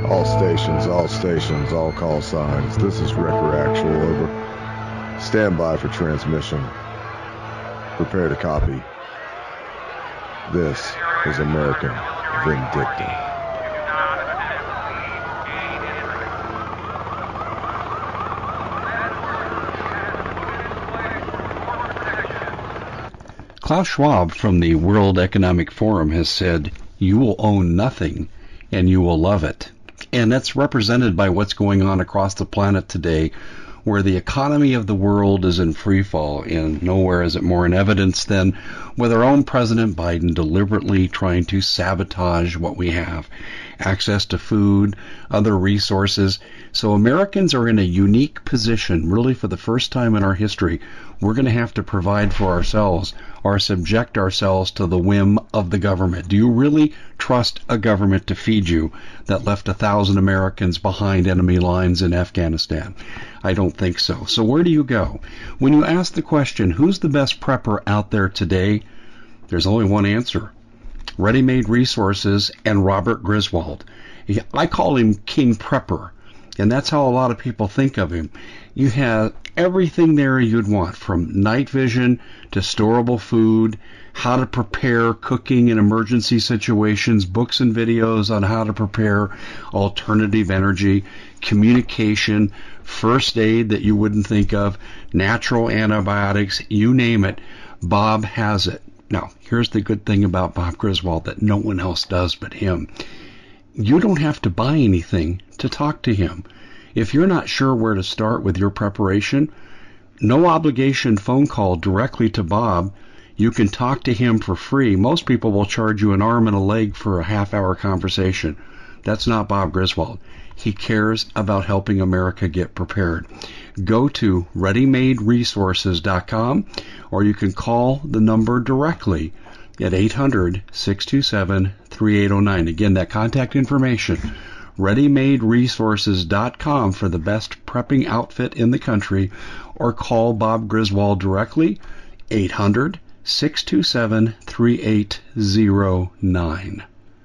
All stations, all call signs. This is Wrecker Actual, over. Stand by for transmission. Prepare to copy. This is American Vindicta. Klaus Schwab from the World Economic Forum has said, "You will own nothing and you will love it." And that's represented by what's going on across the planet today, where the economy of the world is in free fall, and nowhere is it more in evidence than with our own President Biden deliberately trying to sabotage what we have. Access to food, other resources. So Americans are in a unique position, really for the first time in our history. We're going to have to provide for ourselves or subject ourselves to the whim of the government. Do you really trust a government to feed you that left 1,000 Americans behind enemy lines in Afghanistan? I don't think so. So where do you go? When you ask the question, who's the best prepper out there today? There's only one answer. Ready-Made Resources and Robert Griswold. I call him King Prepper, and that's how a lot of people think of him. You have everything there you'd want, from night vision to storable food, how to prepare cooking in emergency situations, books and videos on how to prepare alternative energy, communication, first aid that you wouldn't think of, natural antibiotics, you name it, Bob has it. Now, here's the good thing about Bob Griswold that no one else does but him. You don't have to buy anything to talk to him. If you're not sure where to start with your preparation, no obligation phone call directly to Bob. You can talk to him for free. Most people will charge you an arm and a leg for a half-hour conversation. That's not Bob Griswold. He cares about helping America get prepared. Go to ReadyMadeResources.com, or you can call the number directly at 800-627-3809. Again, that contact information, ReadyMadeResources.com for the best prepping outfit in the country, or call Bob Griswold directly, 800-627-3809.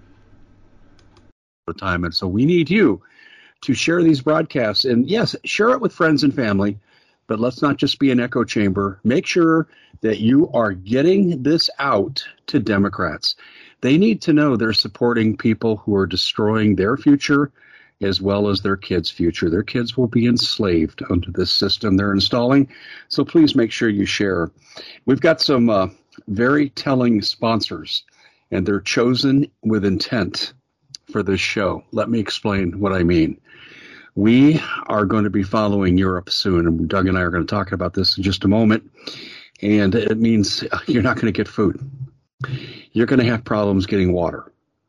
Time, and so we need you to share these broadcasts, and yes, share it with friends and family, but let's not just be an echo chamber. Make sure that you are getting this out to Democrats. They need to know they're supporting people who are destroying their future as well as their kids' future. Their kids will be enslaved under this system they're installing, so please make sure you share. We've got some very telling sponsors, and they're chosen with intent for this show. Let me explain what I mean. We are going to be following Europe soon, and Doug and I are going to talk about this in just a moment. And it means you're not going to get food. You're going to have problems getting water.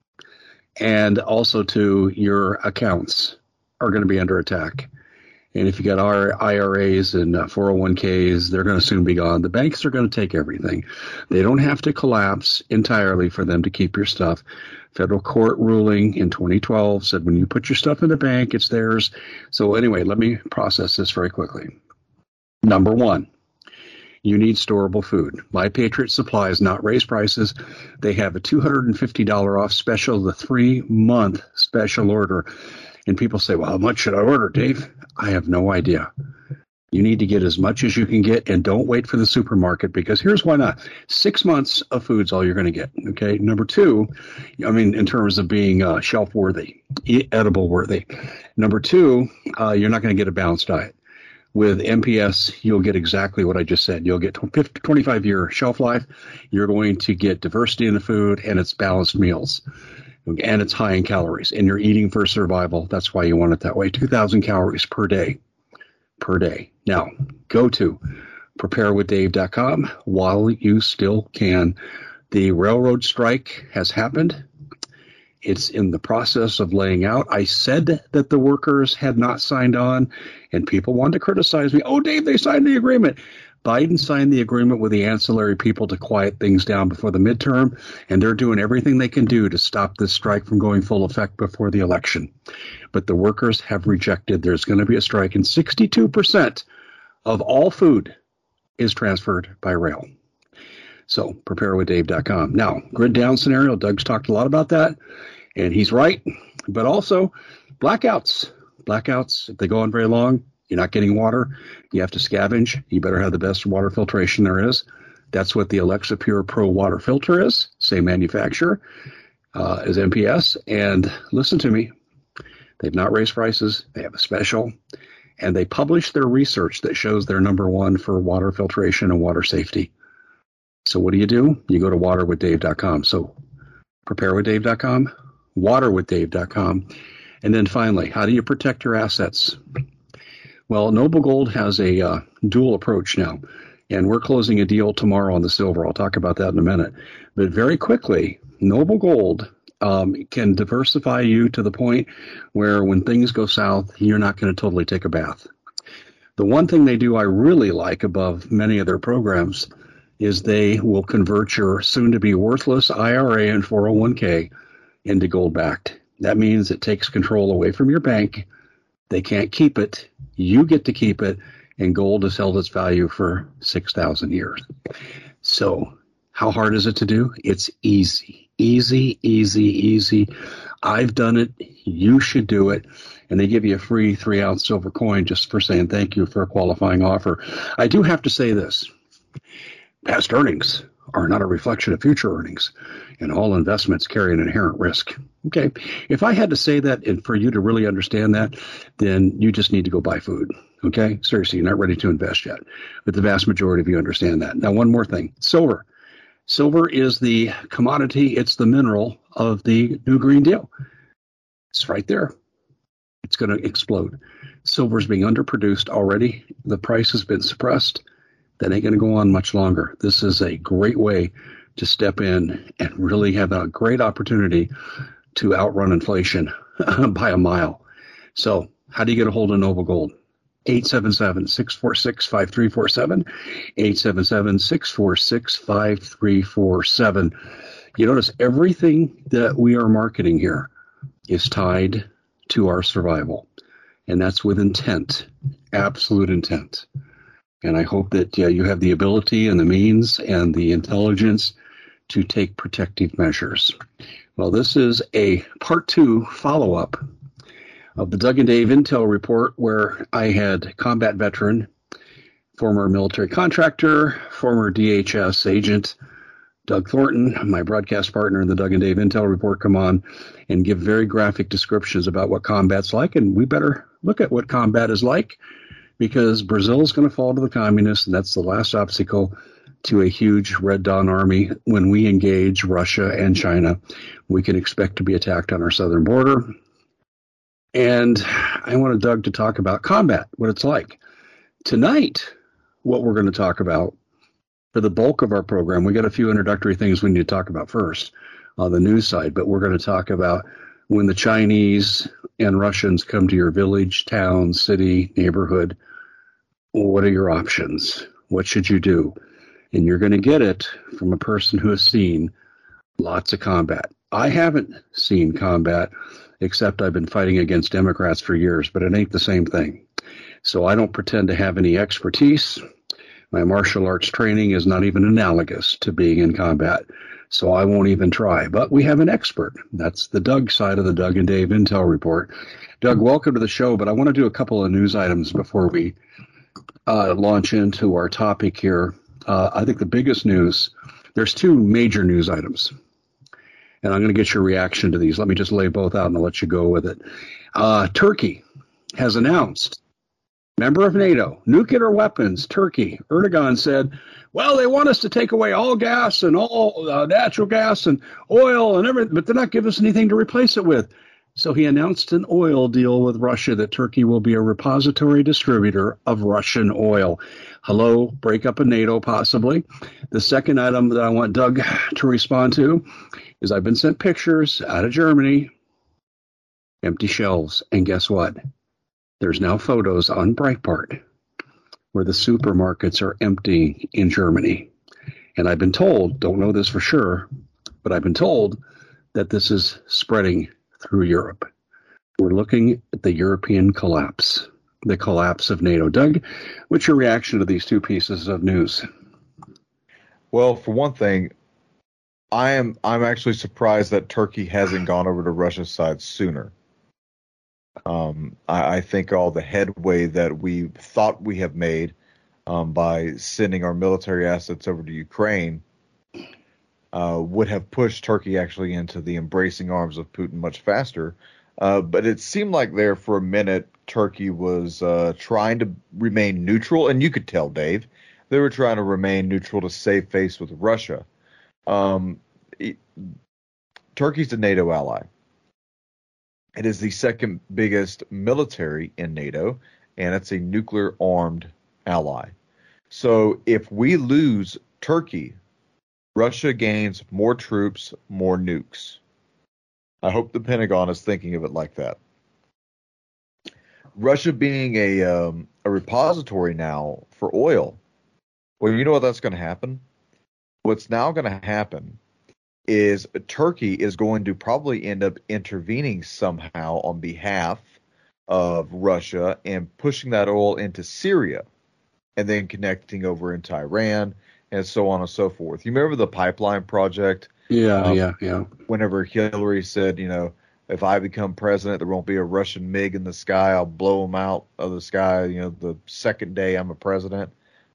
And also, too, your accounts are going to be under attack. And if you got our IRAs and 401ks, they're going to soon be gone. The banks are going to take everything. They don't have to collapse entirely for them to keep your stuff. Federal court ruling in 2012 said when you put your stuff in the bank, it's theirs. So anyway, let me process this very quickly. Number one, you need storable food. My Patriot Supply has not raised prices. They have a $250 off special, the 3-month special order. And people say, well, how much should I order, Dave? I have no idea. You need to get as much as you can get, and don't wait for the supermarket, because here's why not. 6 months of food's all you're going to get, okay? Number two, I mean, in terms of being shelf-worthy, edible-worthy. Number two, you're not going to get a balanced diet. With MPS, you'll get exactly what I just said. You'll get 25-year shelf life. You're going to get diversity in the food, and it's balanced meals. And it's high in calories, and you're eating for survival. That's why you want it that way. 2,000 calories per day. Now, go to preparewithdave.com while you still can. The railroad strike has happened. It's in the process of laying out. I said that the workers had not signed on, and people wanted to criticize me. Oh, Dave, they signed the agreement. Biden signed the agreement with the ancillary people to quiet things down before the midterm, and they're doing everything they can do to stop this strike from going full effect before the election. But the workers have rejected. There's going to be a strike, and 62% of all food is transferred by rail. So preparewithdave.com. Now, grid down scenario, Doug's talked a lot about that, and he's right. But also, Blackouts. Blackouts, if they go on very long, you're not getting water. You have to scavenge. You better have the best water filtration there is. That's what the Alexa Pure Pro water filter is. Same manufacturer as MPS. And listen to me. They've not raised prices. They have a special. And they publish their research that shows they're number one for water filtration and water safety. So what do? You go to waterwithdave.com. So preparewithdave.com, waterwithdave.com. And then finally, how do you protect your assets? Well, Noble Gold has a dual approach now, and we're closing a deal tomorrow on the silver. I'll talk about that in a minute. But very quickly, Noble Gold can diversify you to the point where when things go south, you're not going to totally take a bath. The one thing they do I really like above many of their programs is they will convert your soon-to-be worthless IRA and 401k into gold-backed. That means it takes control away from your bank. They can't keep it. You get to keep it, and gold has held its value for 6,000 years. So how hard is it to do? It's easy. Easy, easy, easy. I've done it. You should do it. And they give you a free 3-ounce silver coin just for saying thank you for a qualifying offer. I do have to say this. Past earnings are not a reflection of future earnings, and all investments carry an inherent risk. Okay, if I had to say that and for you to really understand that, then you just need to go buy food. Okay, seriously, you're not ready to invest yet, but the vast majority of you understand that. Now, one more thing, silver. Silver is the commodity, it's the mineral of the New Green Deal. It's right there. It's going to explode. Silver is being underproduced already. The price has been suppressed. That ain't going to go on much longer. This is a great way to step in and really have a great opportunity to outrun inflation by a mile. So how do you get a hold of Noble Gold? 877-646-5347, 877-646-5347. You notice everything that we are marketing here is tied to our survival, and that's with intent, absolute intent. And I hope that you have the ability and the means and the intelligence to take protective measures. Well, this is a part 2 follow-up of the Doug and Dave Intel report, where I had combat veteran, former military contractor, former DHS agent, Doug Thornton, my broadcast partner in the Doug and Dave Intel report, come on and give very graphic descriptions about what combat's like. And we better look at what combat is like, because Brazil is going to fall to the communists, and that's the last obstacle to a huge Red Dawn army. When we engage Russia and China, we can expect to be attacked on our southern border. And I wanted Doug to talk about combat, what it's like. Tonight, what we're going to talk about for the bulk of our program, we got a few introductory things we need to talk about first on the news side, but we're going to talk about when the Chinese and Russians come to your village, town, city, neighborhood, what are your options? What should you do? And you're going to get it from a person who has seen lots of combat. I haven't seen combat, except I've been fighting against Democrats for years, but it ain't the same thing. So I don't pretend to have any expertise. My martial arts training is not even analogous to being in combat, so I won't even try. But we have an expert. That's the Doug side of the Doug and Dave Intel report. Doug, welcome to the show, but I want to do a couple of news items before we launch into our topic here. I think the biggest news, there's 2 major news items, and I'm going to get your reaction to these. Let me just lay both out and I'll let you go with it. Turkey has announced, member of NATO, nuclear weapons, Turkey. Erdogan said, well, they want us to take away all gas and all natural gas and oil and everything, but they're not giving us anything to replace it with. So he announced an oil deal with Russia, that Turkey will be a repository distributor of Russian oil. Hello, breakup of NATO, possibly. The second item that I want Doug to respond to is I've been sent pictures out of Germany, empty shelves. And guess what? There's now photos on Breitbart where the supermarkets are empty in Germany. And I've been told, don't know this for sure, but I've been told that this is spreading through Europe. We're looking at the European collapse, the collapse of NATO. Doug, what's your reaction to these 2 pieces of news? Well, for one thing, I'm actually surprised that Turkey hasn't gone over to Russia's side sooner. I think all the headway that we thought we have made by sending our military assets over to Ukraine would have pushed Turkey actually into the embracing arms of Putin much faster. But it seemed like there for a minute, Turkey was trying to remain neutral. And you could tell, Dave, they were trying to remain neutral to save face with Russia. Turkey's a NATO ally. It is the second biggest military in NATO, and it's a nuclear armed ally. So if we lose Turkey, Russia gains more troops, more nukes. I hope the Pentagon is thinking of it like that. Russia being a repository now for oil, well, you know what that's going to happen? What's now going to happen is Turkey is going to probably end up intervening somehow on behalf of Russia and pushing that oil into Syria and then connecting over into Iran and so on and so forth. You remember the pipeline project? Yeah. Whenever Hillary said, if I become president, there won't be a Russian MiG in the sky. I'll blow them out of the sky, the second day I'm a president.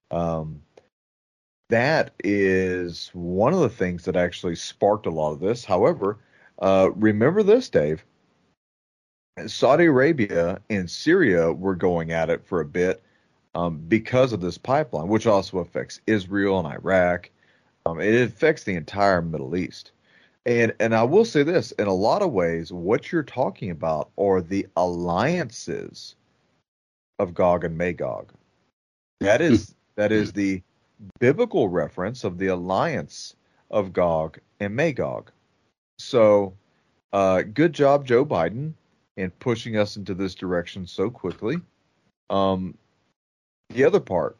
That is one of the things that actually sparked a lot of this. However, remember this, Dave. Saudi Arabia and Syria were going at it for a bit because of this pipeline, which also affects Israel and Iraq. It affects the entire Middle East. And I will say this, in a lot of ways, what you're talking about are the alliances of Gog and Magog. That is the biblical reference of the alliance of Gog and Magog. So, good job, Joe Biden, in pushing us into this direction so quickly. The other part,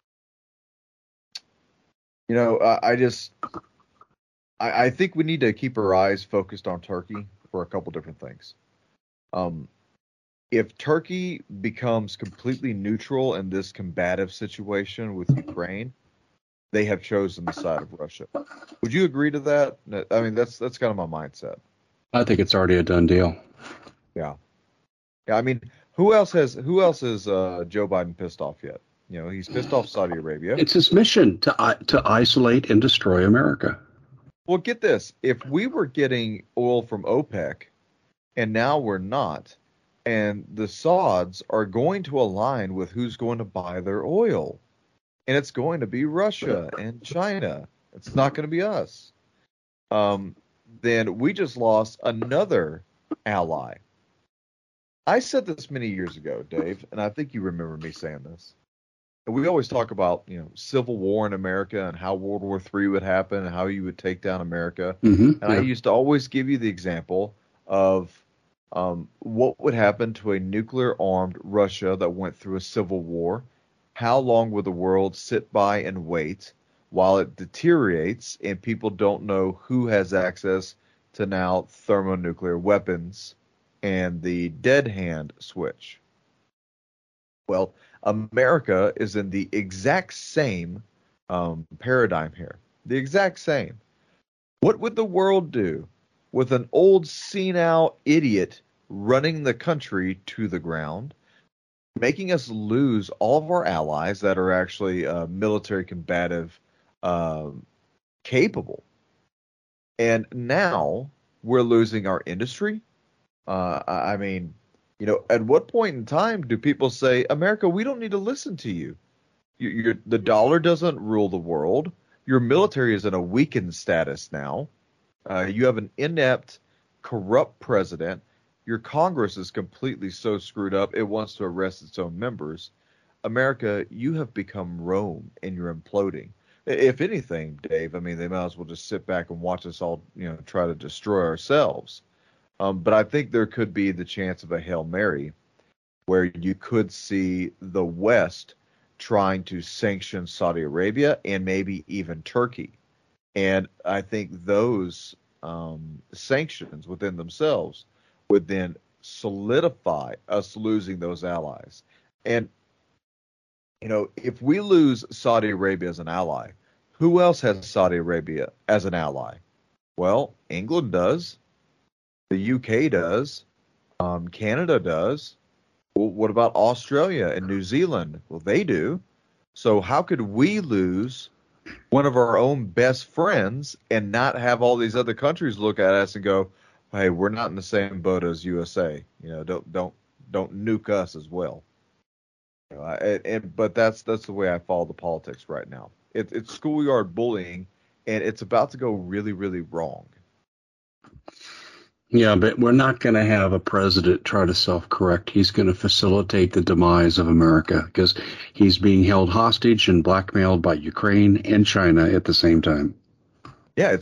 I think we need to keep our eyes focused on Turkey for a couple different things. If Turkey becomes completely neutral in this combative situation with Ukraine, they have chosen the side of Russia. Would you agree to that? I mean, that's kind of my mindset. I think it's already a done deal. Yeah. I mean, who else is Joe Biden pissed off yet? He's pissed off Saudi Arabia. It's his mission to isolate and destroy America. Well, get this. If we were getting oil from OPEC and now we're not, and the Sauds are going to align with who's going to buy their oil, and it's going to be Russia and China. It's not going to be us. Then we just lost another ally. I said this many years ago, Dave, and I think you remember me saying this. We always talk about, civil war in America and how World War III would happen and how you would take down America. Mm-hmm. And I used to always give you the example of what would happen to a nuclear-armed Russia that went through a civil war. How long would the world sit by and wait while it deteriorates and people don't know who has access to now thermonuclear weapons and the dead hand switch? Well, America is in the exact same paradigm here. The exact same. What would the world do with an old senile idiot running the country to the ground, making us lose all of our allies that are actually military combative capable? And now we're losing our industry. I mean, at what point in time do people say, America, we don't need to listen to you? The dollar doesn't rule the world. Your military is in a weakened status now. You have an inept, corrupt president. Your Congress is completely so screwed up, it wants to arrest its own members. America, you have become Rome, and you're imploding. If anything, Dave, I mean, they might as well just sit back and watch us all, try to destroy ourselves. But I think there could be the chance of a Hail Mary where you could see the West trying to sanction Saudi Arabia and maybe even Turkey. And I think those sanctions within themselves would then solidify us losing those allies. And, if we lose Saudi Arabia as an ally, who else has Saudi Arabia as an ally? Well, England does. The UK does. Canada does. Well, what about Australia and New Zealand? Well, they do. So how could we lose one of our own best friends and not have all these other countries look at us and go, "Hey, we're not in the same boat as USA. Don't nuke us as well." But that's the way I follow the politics right now. It's schoolyard bullying, and it's about to go really, really wrong. Yeah, but we're not going to have a president try to self-correct. He's going to facilitate the demise of America because he's being held hostage and blackmailed by Ukraine and China at the same time. Yeah,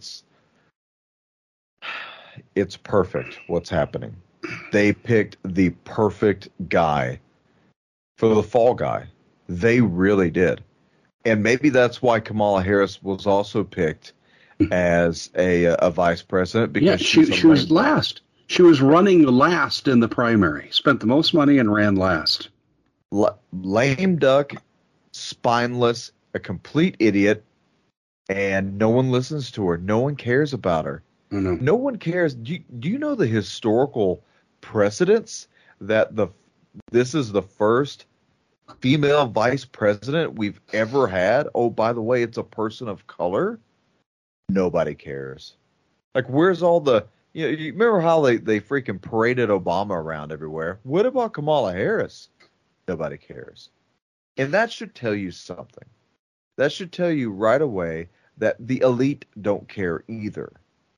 it's perfect what's happening. They picked the perfect guy for the fall guy. They really did. And maybe that's why Kamala Harris was also picked as a vice president, because she was last. She was running last in the primary. Spent the most money and ran last. Lame duck, spineless, a complete idiot, and no one listens to her. No one cares about her. No one cares. Do you know the historical precedents that this is the first female vice president we've ever had? Oh, by the way, it's a person of color. Nobody cares. Like, where's all the, you remember how they freaking paraded Obama around everywhere? What about Kamala Harris? Nobody cares. And that should tell you something. That should tell you right away that the elite don't care either.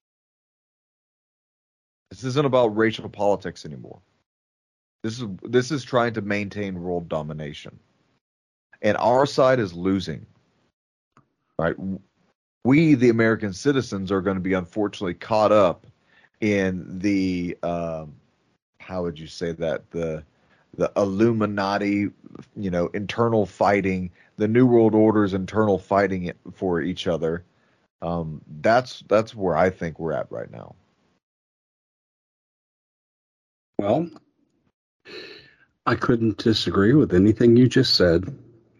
This isn't about racial politics anymore. This is trying to maintain world domination. And our side is losing. Right? We, the American citizens, are going to be unfortunately caught up in the, how would you say that? The Illuminati, internal fighting, the New World Order's internal fighting for each other. That's where I think we're at right now. Well, I couldn't disagree with anything you just said.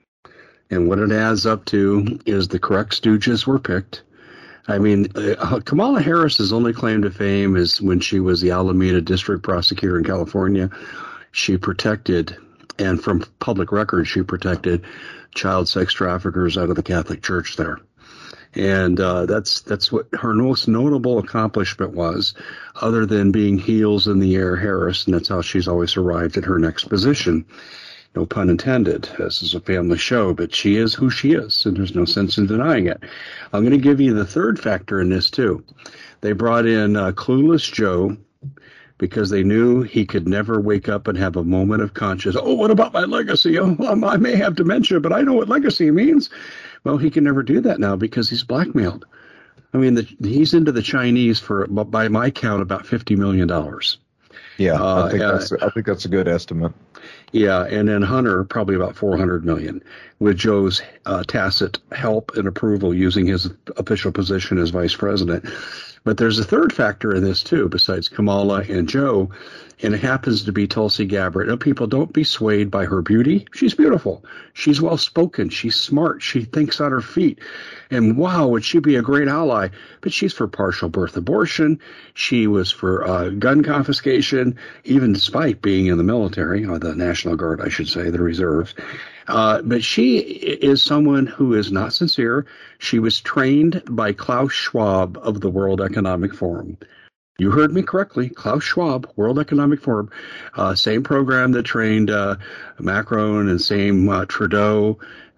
And what it adds up to is the correct stooges were picked. I mean, Kamala Harris's only claim to fame is when she was the Alameda District Prosecutor in California. She protected, and from public record, she protected child sex traffickers out of the Catholic Church there. And that's what her most notable accomplishment was, other than being heels in the air Harris, and that's how she's always arrived at her next position. No pun intended. This is a family show, but she is who she is, and there's no sense in denying it. I'm going to give you the third factor in this, too. They brought in Clueless Joe because they knew he could never wake up and have a moment of conscience. Oh, what about my legacy? Oh, I may have dementia, but I know what legacy means. Well, he can never do that now because he's blackmailed. I mean, he's into the Chinese for, by my count, about $50 million. Yeah, I think that's a good estimate. Yeah, and then Hunter, probably about $400 million, with Joe's tacit help and approval using his official position as vice president. But there's a third factor in this, too, besides Kamala and Joe, and it happens to be Tulsi Gabbard. Now, people, don't be swayed by her beauty. She's beautiful. She's well-spoken. She's smart. She thinks on her feet. And, wow, would she be a great ally? But she's for partial birth abortion. She was for gun confiscation, even despite being in the military, or the National Guard, I should say, the reserves. But she is someone who is not sincere. She was trained by Klaus Schwab of the World Economic Forum. You heard me correctly. Klaus Schwab, World Economic Forum, same program that trained Macron and same Trudeau.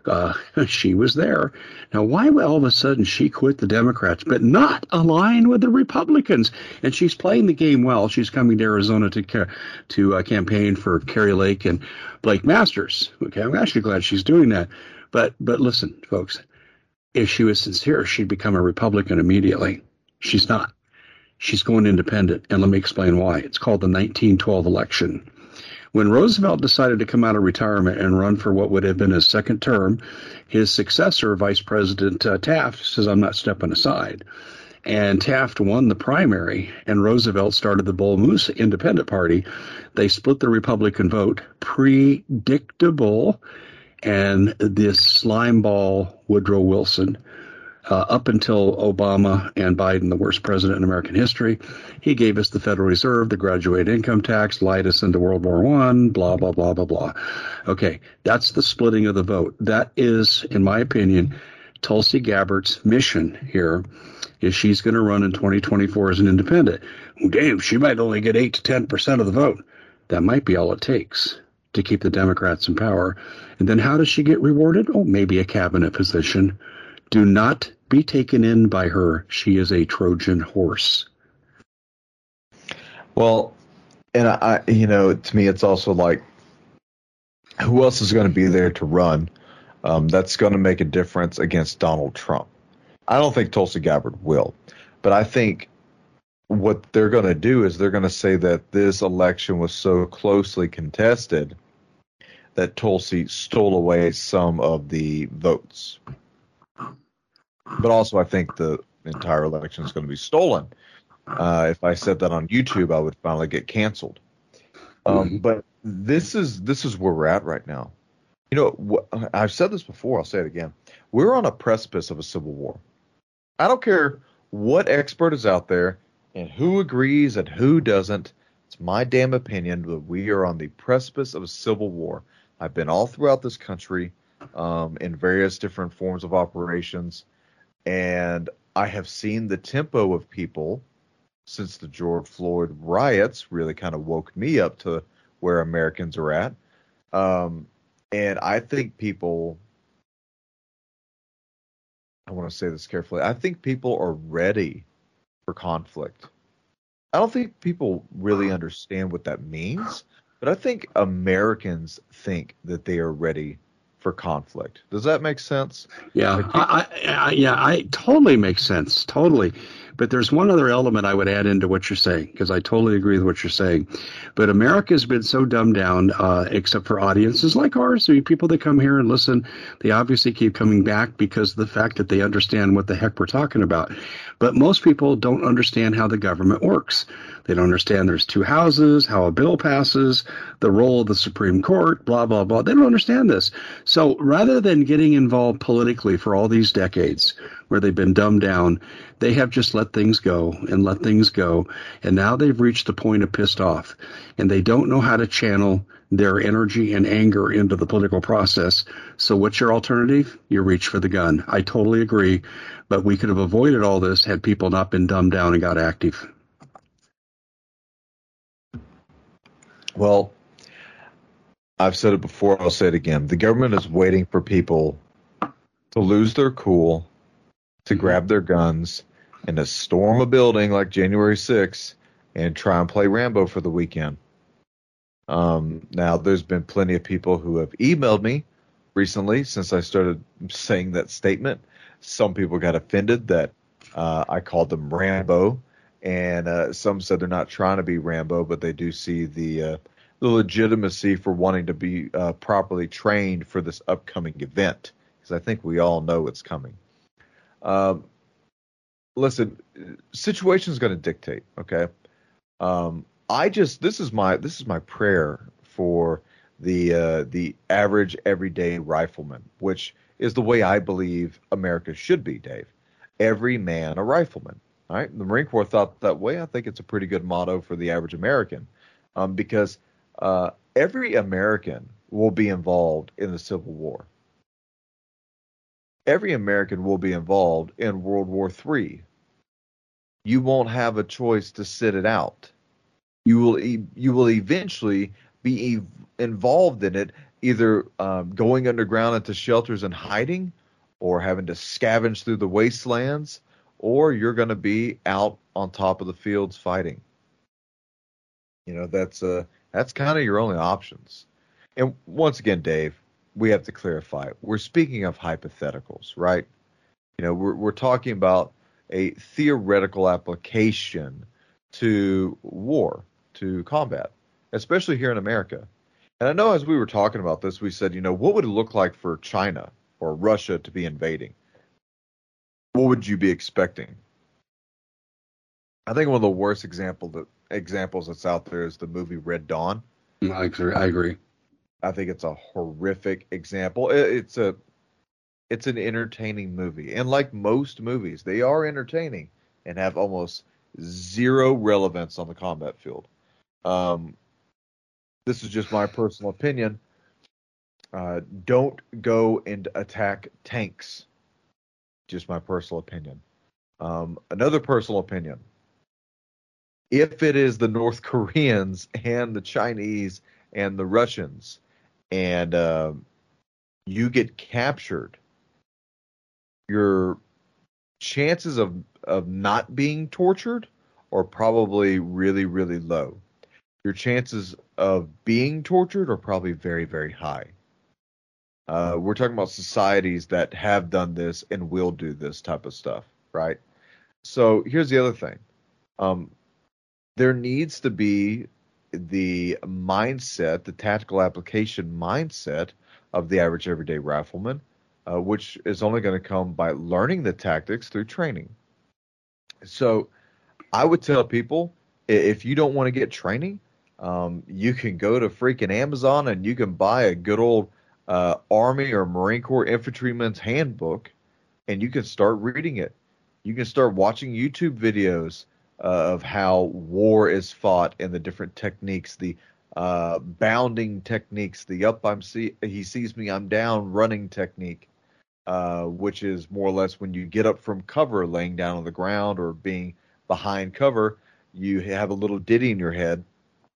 She was there. Now, why all of a sudden she quit the Democrats, but not align with the Republicans? And she's playing the game well. She's coming to Arizona to campaign for Kari Lake and Blake Masters. Okay, I'm actually glad she's doing that. But listen, folks, if she was sincere, she'd become a Republican immediately. She's not. She's going independent, and let me explain why. It's called the 1912 election. When Roosevelt decided to come out of retirement and run for what would have been his second term, his successor, Vice President Taft, says, I'm not stepping aside. And Taft won the primary, and Roosevelt started the Bull Moose Independent Party. They split the Republican vote. Predictable. And this slimeball Woodrow Wilson Up until Obama and Biden, the worst president in American history, he gave us the Federal Reserve, the graduated income tax, lied us into World War I, blah, blah, blah, blah, blah. Okay, that's the splitting of the vote. That is, in my opinion, Tulsi Gabbard's mission here is she's going to run in 2024 as an independent. Well, damn, she might only get 8 to 10% of the vote. That might be all it takes to keep the Democrats in power. And then how does she get rewarded? Oh, maybe a cabinet position. Do not be taken in by her. She is a Trojan horse. Well, and to me, it's also like, who else is going to be there to run? That's going to make a difference against Donald Trump. I don't think Tulsi Gabbard will, but I think what they're going to do is they're going to say that this election was so closely contested that Tulsi stole away some of the votes. But also, I think the entire election is going to be stolen. If I said that on YouTube, I would finally get canceled. But this is where we're at right now. I've said this before. I'll say it again. We're on a precipice of a civil war. I don't care what expert is out there and who agrees and who doesn't. It's my damn opinion that we are on the precipice of a civil war. I've been all throughout this country in various different forms of operations. And I have seen the tempo of people since the George Floyd riots really kind of woke me up to where Americans are at. And I think people, I want to say this carefully, I think people are ready for conflict. I don't think people really understand what that means, but I think Americans think that they are ready for conflict. Does that make sense? Yeah, I totally makes sense. Totally. But there's one other element I would add into what you're saying, because I totally agree with what you're saying. But America's been so dumbed down, except for audiences like ours. I mean, people that come here and listen, they obviously keep coming back because of the fact that they understand what the heck we're talking about. But most people don't understand how the government works. They don't understand there's two houses, how a bill passes, the role of the Supreme Court, blah, blah, blah. They don't understand this. So rather than getting involved politically for all these decades where they've been dumbed down, they have just let things go and let things go. And now they've reached the point of pissed off. And they don't know how to channel their energy and anger into the political process. So what's your alternative? You reach for the gun. I totally agree. But we could have avoided all this had people not been dumbed down and got active. Well, I've said it before, I'll say it again. The government is waiting for people to lose their cool, to grab their guns, and to storm a building like January 6th and try and play Rambo for the weekend. Now, there's been plenty of people who have emailed me recently since I started saying that statement. Some people got offended that I called them Rambo. And some said they're not trying to be Rambo, but they do see the legitimacy for wanting to be properly trained for this upcoming event, because I think we all know it's coming. Listen, situation is going to dictate. Okay, this is my prayer for the average everyday rifleman, which is the way I believe America should be, Dave. Every man a rifleman. All right, the Marine Corps thought that way. I think it's a pretty good motto for the average American, because every American will be involved in the Civil War. Every American will be involved in World War III. You won't have a choice to sit it out. You will eventually be involved in it, either going underground into shelters and hiding, or having to scavenge through the wastelands, or you're going to be out on top of the fields fighting. That's kind of your only options. And once again, Dave, we have to clarify. We're speaking of hypotheticals, right? We're talking about a theoretical application to war, to combat, especially here in America. And I know as we were talking about this, we said, what would it look like for China or Russia to be invading? What would you be expecting? I think one of the worst examples that's out there is the movie Red Dawn. I agree. I think it's a horrific example. It's a it's an entertaining movie. And like most movies, they are entertaining and have almost zero relevance on the combat field. Um, this is just my personal opinion. Don't go and attack tanks. Just my personal opinion. Another personal opinion. If it is the North Koreans and the Chinese and the Russians, and you get captured, your chances of not being tortured are probably really, really low. Your chances of being tortured are probably very, very high. We're talking about societies that have done this and will do this type of stuff, right? So here's the other thing. There needs to be the mindset, the tactical application mindset of the average everyday rifleman, which is only going to come by learning the tactics through training. So I would tell people, if you don't want to get training, you can go to freaking Amazon and you can buy a good old Army or Marine Corps infantryman's handbook, and you can start reading it. You can start watching YouTube videos of how war is fought and the different techniques, the bounding techniques, the he sees me, I'm down running technique, which is more or less when you get up from cover, laying down on the ground or being behind cover, you have a little ditty in your head.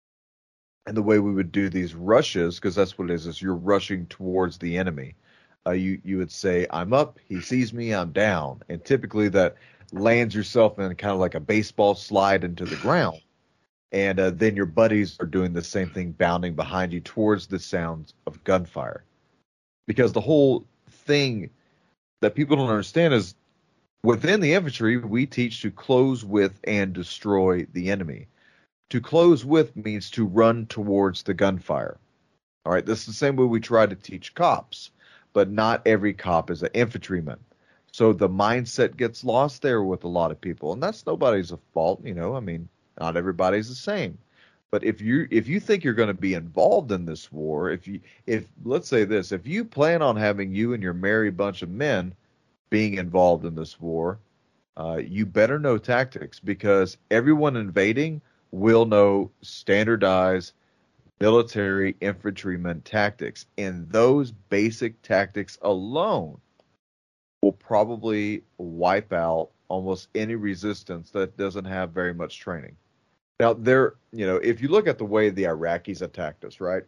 And the way we would do these rushes, because that's what it is you're rushing towards the enemy. You would say, I'm up, he sees me, I'm down. And typically that lands yourself in kind of like a baseball slide into the ground. And then your buddies are doing the same thing, bounding behind you towards the sounds of gunfire. Because the whole thing that people don't understand is within the infantry, we teach to close with and destroy the enemy. To close with means to run towards the gunfire. All right, this is the same way we try to teach cops, but not every cop is an infantryman. So the mindset gets lost there with a lot of people, and that's nobody's fault, I mean, not everybody's the same. But if you think you're going to be involved in this war, if let's say this, if you plan on having you and your merry bunch of men being involved in this war, you better know tactics, because everyone invading will know standardized military infantryman tactics. And those basic tactics alone will probably wipe out almost any resistance that doesn't have very much training. Now, if you look at the way the Iraqis attacked us, right?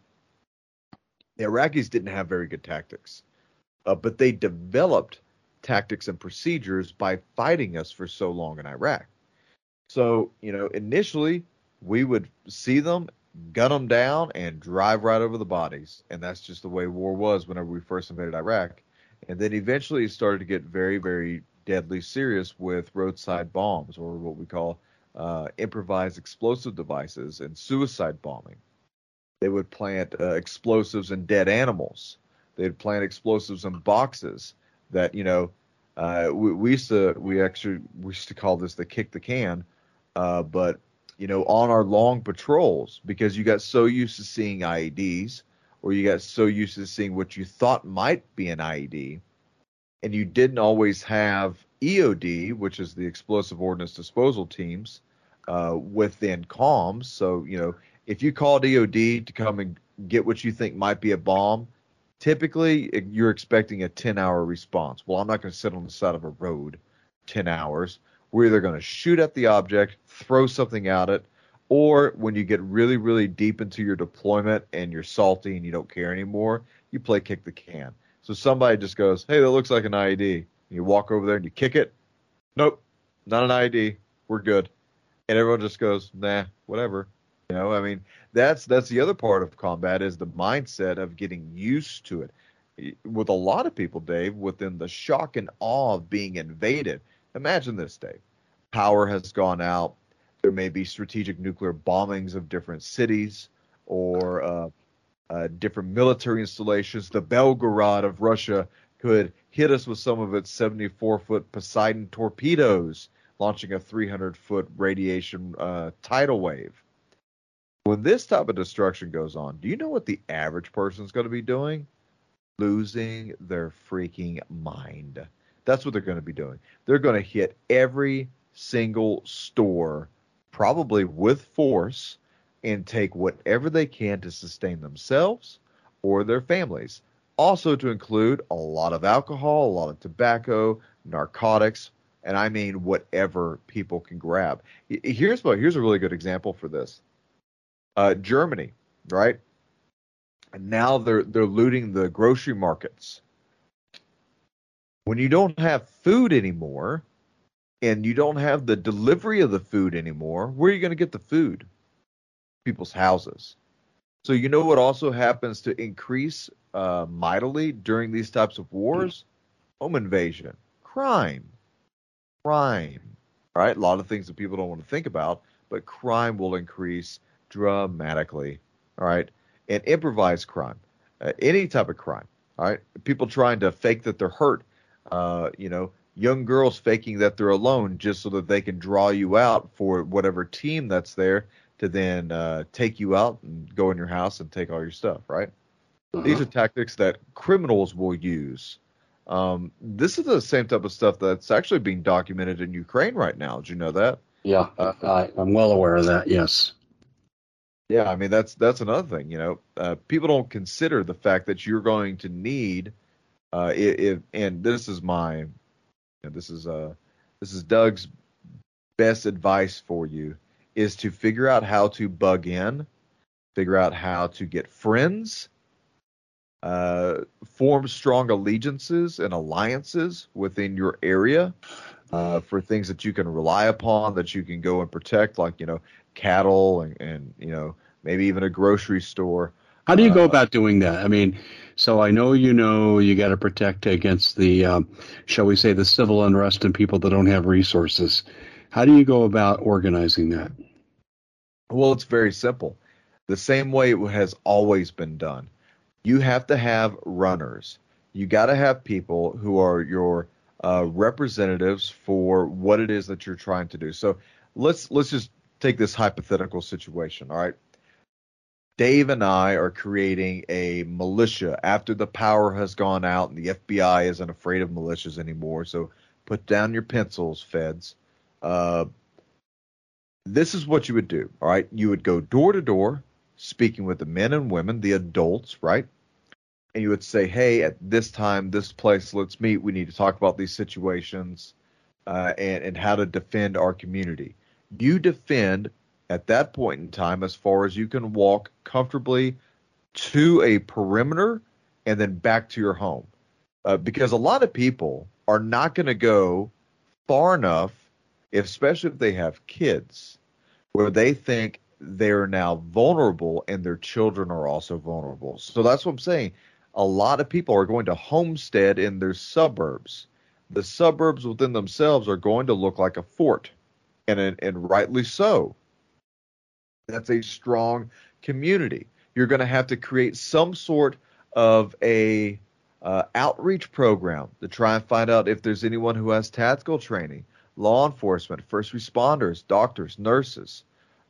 The Iraqis didn't have very good tactics, but they developed tactics and procedures by fighting us for so long in Iraq. So, initially we would see them, gun them down, and drive right over the bodies. And that's just the way war was whenever we first invaded Iraq. And then eventually it started to get very, very deadly serious with roadside bombs, or what we call improvised explosive devices, and suicide bombing. They would plant explosives in dead animals. They'd plant explosives in boxes that, we used to call this the kick the can, but on our long patrols, because you got so used to seeing IEDs, or you got so used to seeing what you thought might be an IED, and you didn't always have EOD, which is the explosive ordnance disposal teams, within comms. So, if you called EOD to come and get what you think might be a bomb, typically you're expecting a 10-hour response. Well, I'm not going to sit on the side of a road 10 hours. We're either going to shoot at the object, throw something at it, or when you get really, really deep into your deployment and you're salty and you don't care anymore, you play kick the can. So somebody just goes, hey, that looks like an IED. And you walk over there and you kick it. Nope, not an IED. We're good. And everyone just goes, nah, whatever. That's the other part of combat, is the mindset of getting used to it. With a lot of people, Dave, within the shock and awe of being invaded. Imagine this, Dave. Power has gone out. There may be strategic nuclear bombings of different cities, or different military installations. The Belgorod of Russia could hit us with some of its 74-foot Poseidon torpedoes, launching a 300-foot radiation tidal wave. When this type of destruction goes on, do you know what the average person is going to be doing? losing their freaking mind. That's what they're going to be doing. They're going to hit every single store, probably with force, and take whatever they can to sustain themselves or their families. Also to include a lot of alcohol, a lot of tobacco, narcotics, and I mean whatever people can grab. Here's a really good example for this. Germany, right? And now they're looting the grocery markets. When you don't have food anymore, and you don't have the delivery of the food anymore, where are you going to get the food? People's houses. So you know what also happens to increase mightily during these types of wars? Home invasion, crime. Right? A lot of things that people don't want to think about, but crime will increase dramatically. All right, and improvised crime, any type of crime. All right, people trying to fake that they're hurt. Young girls faking that they're alone just so that they can draw you out for whatever team that's there to then take you out and go in your house and take all your stuff, right? These are tactics that criminals will use. This is the same type of stuff that's actually being documented in Ukraine right now. Did you know that? Yeah, I'm well aware of that, yes. Yeah, I mean, that's another thing, people don't consider the fact that you're going to need, and this is this is Doug's best advice for you, is to figure out how to bug in, figure out how to get friends, form strong allegiances and alliances within your area for things that you can rely upon, that you can go and protect, like, cattle and maybe even a grocery store. How do you go about doing that? I mean, so I know you got to protect against the, shall we say, the civil unrest and people that don't have resources. How do you go about organizing that? Well, it's very simple. The same way it has always been done. You have to have runners. You got to have people who are your representatives for what it is that you're trying to do. So let's just take this hypothetical situation. All right. Dave and I are creating a militia after the power has gone out and the FBI isn't afraid of militias anymore. So put down your pencils, feds. This is what you would do. All right. You would go door to door, speaking with the men and women, the adults, right? And you would say, hey, at this time, this place, let's meet. We need to talk about these situations and how to defend our community. You defend at that point in time as far as you can walk comfortably to a perimeter and then back to your home. Because a lot of people are not going to go far enough, especially if they have kids, where they think they're now vulnerable and their children are also vulnerable. So that's what I'm saying. A lot of people are going to homestead in their suburbs. The suburbs within themselves are going to look like a fort, and rightly so. That's a strong community. You're going to have to create some sort of a outreach program to try and find out if there's anyone who has tactical training, law enforcement, first responders, doctors, nurses,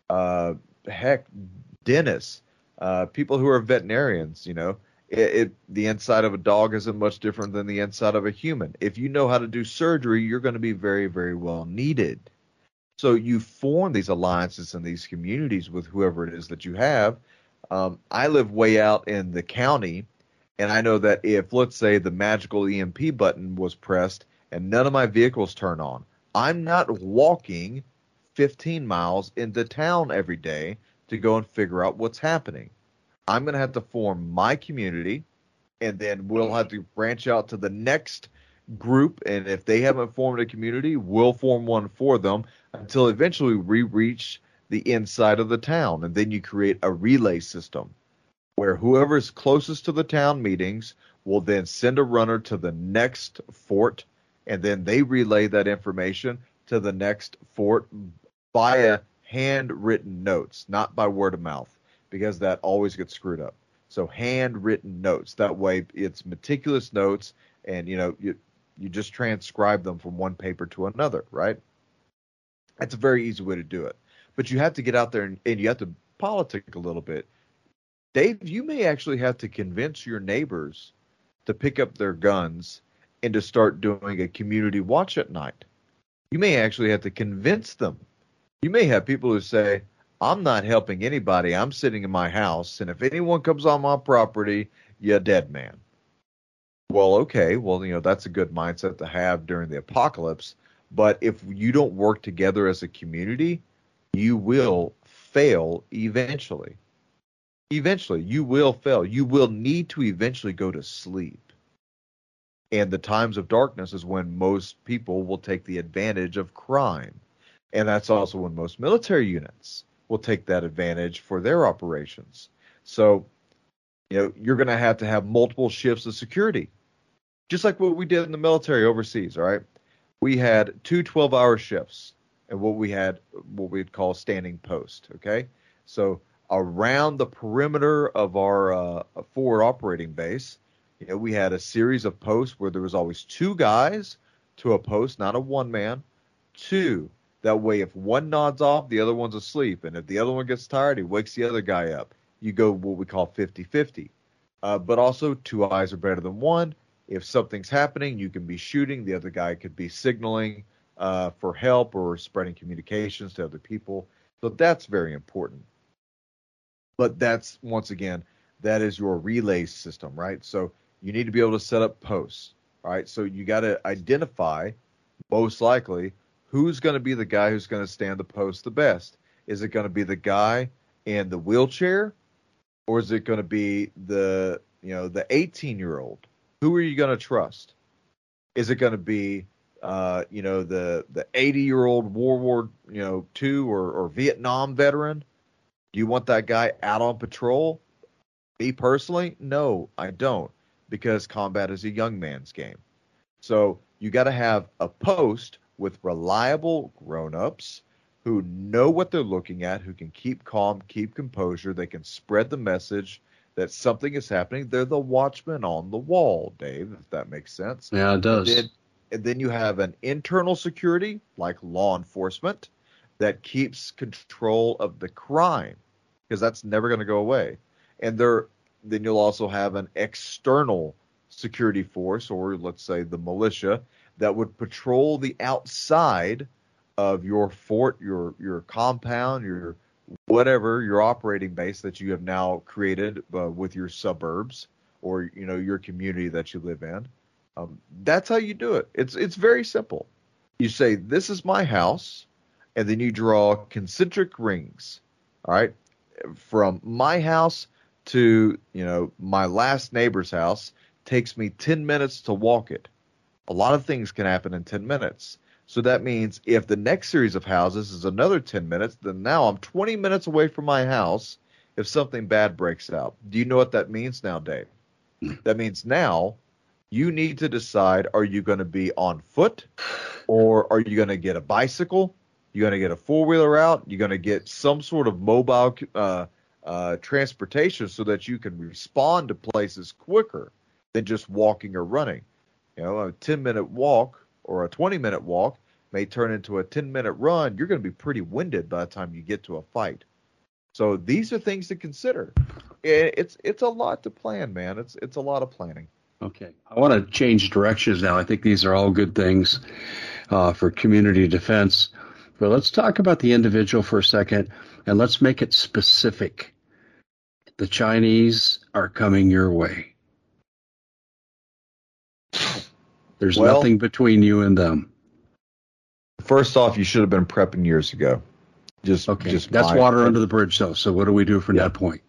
dentists, people who are veterinarians. The inside of a dog isn't much different than the inside of a human. If you know how to do surgery, you're going to be very, very well needed. So you form these alliances in these communities with whoever it is that you have. I live way out in the county, and I know that if, let's say, the magical EMP button was pressed and none of my vehicles turn on, I'm not walking 15 miles into town every day to go and figure out what's happening. I'm going to have to form my community, and then we'll have to branch out to the next group, and if they haven't formed a community, we'll form one for them until eventually we reach the inside of the town. And then you create a relay system where whoever is closest to the town meetings will then send a runner to the next fort, and then they relay that information to the next fort via handwritten notes, not by word of mouth, because that always gets screwed up. So handwritten notes. That way it's meticulous notes, and you just transcribe them from one paper to another, right? That's a very easy way to do it. But you have to get out there and you have to politic a little bit. Dave, you may actually have to convince your neighbors to pick up their guns and to start doing a community watch at night. You may actually have to convince them. You may have people who say, I'm not helping anybody. I'm sitting in my house, and if anyone comes on my property, you're a dead man. Well, okay. Well, that's a good mindset to have during the apocalypse. But if you don't work together as a community, you will fail eventually. Eventually, you will fail. You will need to eventually go to sleep. And the times of darkness is when most people will take the advantage of crime. And that's also when most military units will take that advantage for their operations. So, you're going to have multiple shifts of security. Just like what we did in the military overseas, all right? We had 2 12-hour shifts and what we'd call standing post, okay? So around the perimeter of our forward operating base, we had a series of posts where there was always 2 guys to a post, not a one man. 2. That way, if one nods off, the other one's asleep. And if the other one gets tired, he wakes the other guy up. You go what we call 50-50. But also, 2 eyes are better than 1. If something's happening, you can be shooting. The other guy could be signaling for help or spreading communications to other people. So that's very important. But that's, once again, that is your relay system, right? So you need to be able to set up posts, right? So you got to identify, most likely, who's going to be the guy who's going to stand the post the best. Is it going to be the guy in the wheelchair, or is it going to be the 18-year-old? Who are you going to trust? Is it going to be the 80-year-old World War II or Vietnam veteran? Do you want that guy out on patrol? Me personally, no, I don't, because combat is a young man's game. So you got to have a post with reliable grown-ups who know what they're looking at, who can keep calm, keep composure. They can spread the message that something is happening. They're the watchman on the wall, Dave, if that makes sense. Yeah, it does. And then you have an internal security, like law enforcement, that keeps control of the crime, because that's never going to go away. And then you'll also have an external security force, or let's say the militia, that would patrol the outside of your fort, your compound, your whatever, your operating base that you have now created with your suburbs or your community that you live in. That's how you do it. It's very simple. You say, this is my house, and then you draw concentric rings. All right, from my house to my last neighbor's house takes me 10 minutes to walk it. A lot of things can happen in 10 minutes. So that means if the next series of houses is another 10 minutes, then now I'm 20 minutes away from my house if something bad breaks out. Do you know what that means now, Dave? That means now you need to decide, are you going to be on foot, or are you going to get a bicycle? You're going to get a four-wheeler out? You're going to get some sort of mobile transportation so that you can respond to places quicker than just walking or running. A 10-minute walk or a 20-minute walk may turn into a 10-minute run. You're going to be pretty winded by the time you get to a fight. So these are things to consider. It's a lot to plan, man. It's a lot of planning. Okay. I want to change directions now. I think these are all good things for community defense. But let's talk about the individual for a second, and let's make it specific. The Chinese are coming your way. There's nothing between you and them. First off, you should have been prepping years ago. Just that's water under the bridge, though. So what do we do from that point?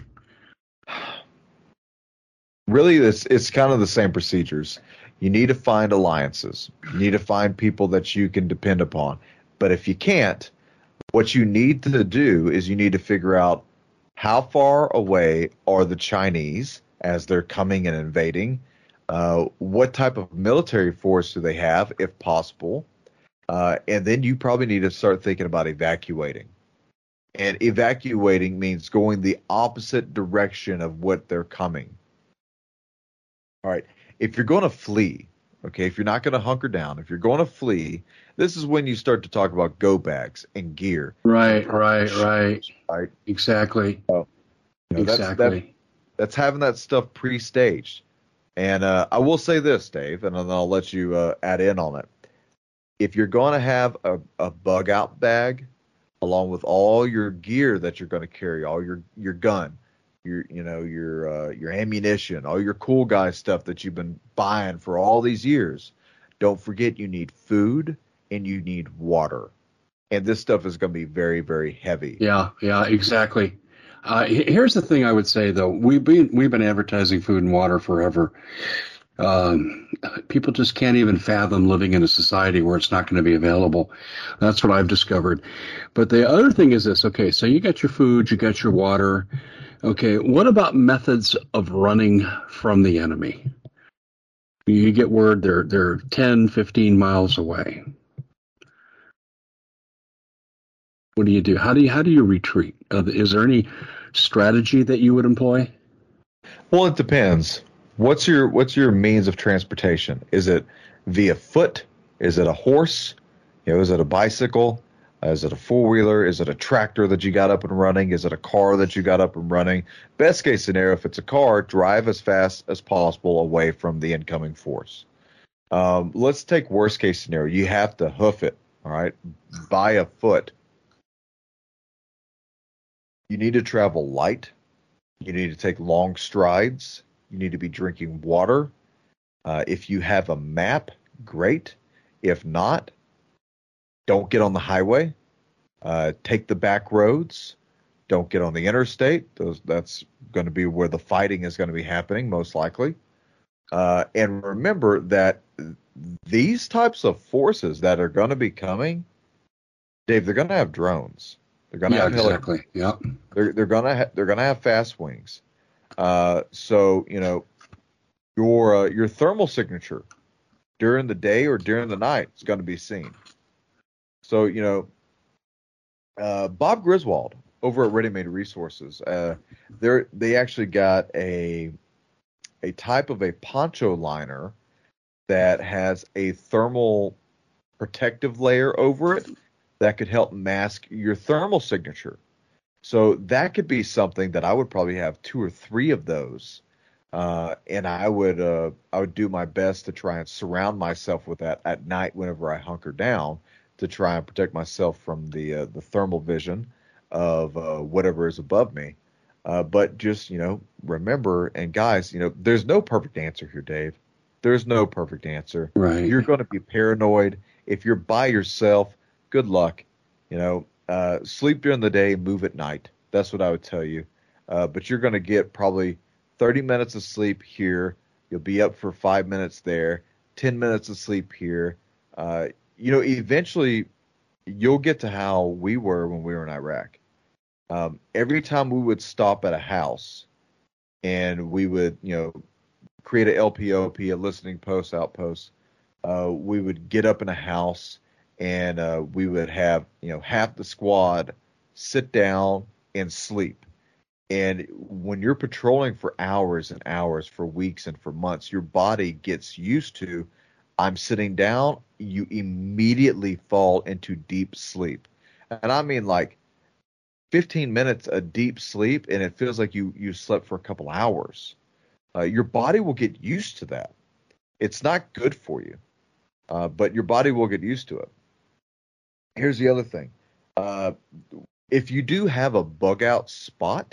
Really, it's kind of the same procedures. You need to find alliances. You need to find people that you can depend upon. But if you can't, what you need to do is you need to figure out how far away are the Chinese as they're coming and invading. What type of military force do they have, if possible? And then you probably need to start thinking about evacuating. And evacuating means going the opposite direction of what they're coming. All right. If you're going to flee, okay, if you're not going to hunker down, if you're going to flee, this is when you start to talk about go bags and gear. Right. Exactly. Exactly. That's having that stuff pre-staged. And I will say this, Dave, and then I'll let you add in on it. If you're going to have a bug out bag, along with all your gear that you're going to carry, all your gun, your ammunition, all your cool guy stuff that you've been buying for all these years, don't forget you need food and you need water. And this stuff is going to be very, very heavy. Yeah, exactly. Here's the thing I would say though: we've been advertising food and water forever. People just can't even fathom living in a society where it's not going to be available. That's what I've discovered. But the other thing is this: okay, so you got your food, you got your water. Okay, what about methods of running from the enemy? You get word they're 10, 15 miles away. What do you do? How do you retreat? Is there any strategy that you would employ? Well, it depends. What's your means of transportation? Is it via foot? Is it a horse? Is it a bicycle? Is it a four-wheeler? Is it a tractor that you got up and running? Is it a car that you got up and running? Best case scenario, if it's a car, drive as fast as possible away from the incoming force. Let's take worst case scenario. You have to hoof it, all right, by a foot. You need to travel light. You need to take long strides. You need to be drinking water. If you have a map, great. If not, don't get on the highway. Take the back roads. Don't get on the interstate. That's going to be where the fighting is going to be happening, most likely. And remember that these types of forces that are going to be coming, Dave, they're going to have drones. They're going to have exactly. Yeah. They're going to have fast wings. So your thermal signature during the day or during the night is going to be seen. So Bob Griswold over at Ready Made Resources, they actually got a type of a poncho liner that has a thermal protective layer over it that could help mask your thermal signature. So that could be something that I would probably have 2 or 3 of those, and I would do my best to try and surround myself with that at night whenever I hunker down to try and protect myself from the thermal vision of whatever is above me. But just remember, and guys, there's no perfect answer here, Dave. There's no perfect answer. Right. You're going to be paranoid if you're by yourself. Good luck. Sleep during the day, move at night. That's what I would tell you. But you're going to get probably 30 minutes of sleep here. You'll be up for 5 minutes there, 10 minutes of sleep here. Eventually you'll get to how we were when we were in Iraq. Every time we would stop at a house and we would, create a LPOP, a listening post, outpost, we would get up in a house and we would have, half the squad sit down and sleep. And when you're patrolling for hours and hours, for weeks and for months, your body gets used to, I'm sitting down, you immediately fall into deep sleep. And I mean like 15 minutes of deep sleep, and it feels like you slept for a couple hours. Your body will get used to that. It's not good for you, but your body will get used to it. Here's the other thing. If you do have a bug out spot,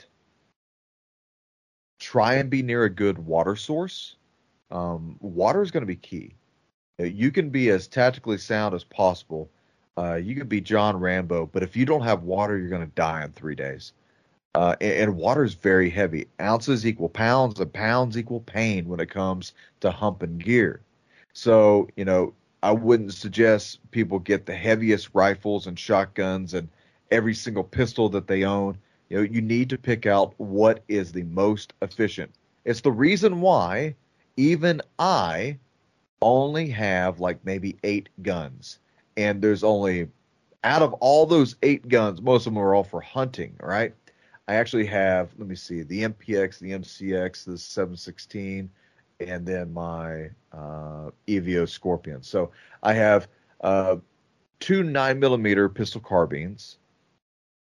try and be near a good water source. Water is going to be key. You can be as tactically sound as possible. You could be John Rambo, but if you don't have water, you're going to die in 3 days. And water is very heavy. Ounces equal pounds, and pounds equal pain when it comes to humping gear. So, I wouldn't suggest people get the heaviest rifles and shotguns and every single pistol that they own. You need to pick out what is the most efficient. It's the reason why even I only have like maybe 8 guns. And there's only, out of all those 8 guns, most of them are all for hunting, right? I actually have, let me see, the MPX, the MCX, the 716, and then my EVO Scorpion. So I have 2 9mm pistol carbines.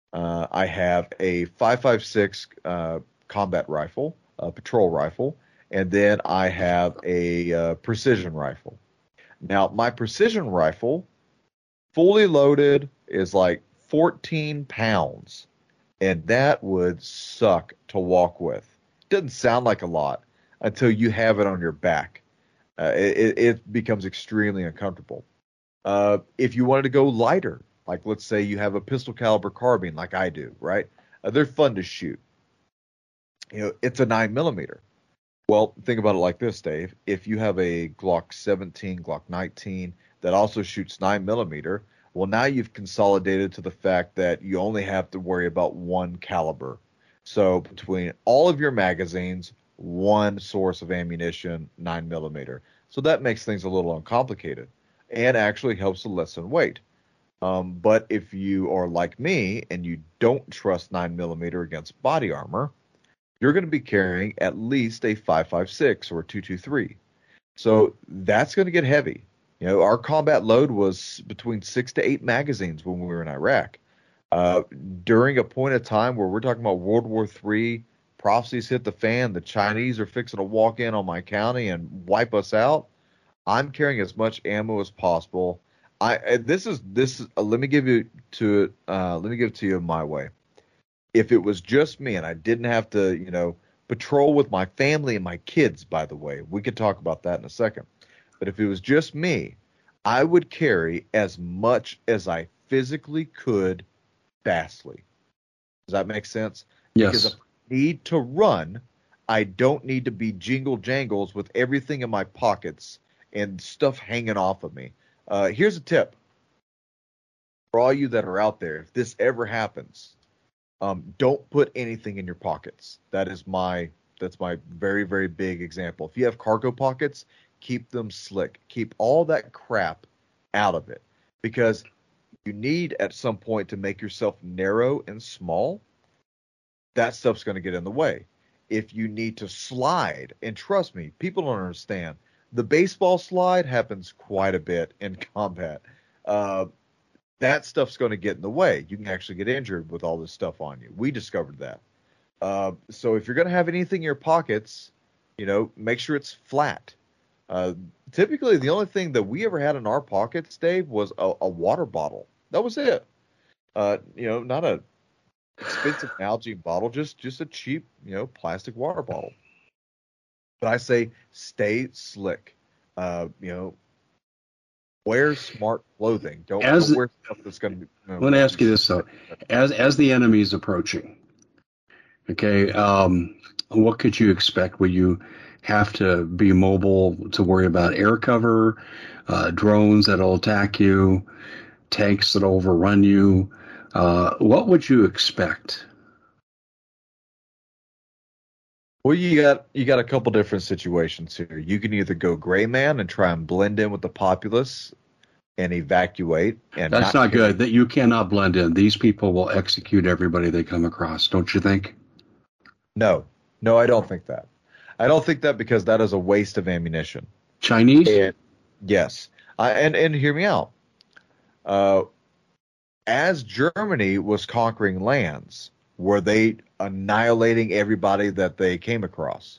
I have a 5.56 combat rifle, a patrol rifle, and then I have a precision rifle. Now, my precision rifle, fully loaded, is like 14 pounds, and that would suck to walk with. Doesn't sound like a lot until you have it on your back. It becomes extremely uncomfortable. If you wanted to go lighter, like let's say you have a pistol caliber carbine like I do, right? They're fun to shoot. It's a 9mm. Well, think about it like this, Dave. If you have a Glock 17, Glock 19 that also shoots 9mm, well, now you've consolidated to the fact that you only have to worry about one caliber. So between all of your magazines, one source of ammunition, 9mm. So that makes things a little uncomplicated and actually helps to lessen weight. But if you are like me and you don't trust 9mm against body armor, you're going to be carrying at least a 5.56 or 2.23. So that's going to get heavy. Our combat load was between 6 to 8 magazines when we were in Iraq. During a point of time where we're talking about World War III, prophecies hit the fan, the Chinese are fixing to walk in on my county and wipe us out, I'm carrying as much ammo as possible. Let me give it to you my way. If it was just me and I didn't have to, patrol with my family and my kids, by the way, we could talk about that in a second. But if it was just me, I would carry as much as I physically could fastly. Does that make sense? Yes. Because if I need to run, I don't need to be jingle jangles with everything in my pockets and stuff hanging off of me. Here's a tip for all you that are out there. If this ever happens, don't put anything in your pockets. That's my very, very big example. If you have cargo pockets, keep them slick. Keep all that crap out of it, because you need at some point to make yourself narrow and small. That stuff's going to get in the way. If you need to slide, and trust me, people don't understand, the baseball slide happens quite a bit in combat. That stuff's going to get in the way. You can actually get injured with all this stuff on you. We discovered that. So if you're going to have anything in your pockets, make sure it's flat. Typically, the only thing that we ever had in our pockets, Dave, was a water bottle. That was it. Not a expensive Nalgene bottle, just a cheap, plastic water bottle. But I say stay slick. Wear smart clothing. Don't wear stuff that's going to be. I want to ask you this though: as the enemy is approaching, okay, what could you expect? Will you have to be mobile to worry about air cover, drones that'll attack you, tanks that overrun you? What would you expect? Well, you got a couple different situations here. You can either go gray man and try and blend in with the populace and evacuate. And that's not good. That you cannot blend in. These people will execute everybody they come across. Don't you think? No, I don't think that. I don't think that, because that is a waste of ammunition. Chinese? Yes. And hear me out. As Germany was conquering lands, were they annihilating everybody that they came across?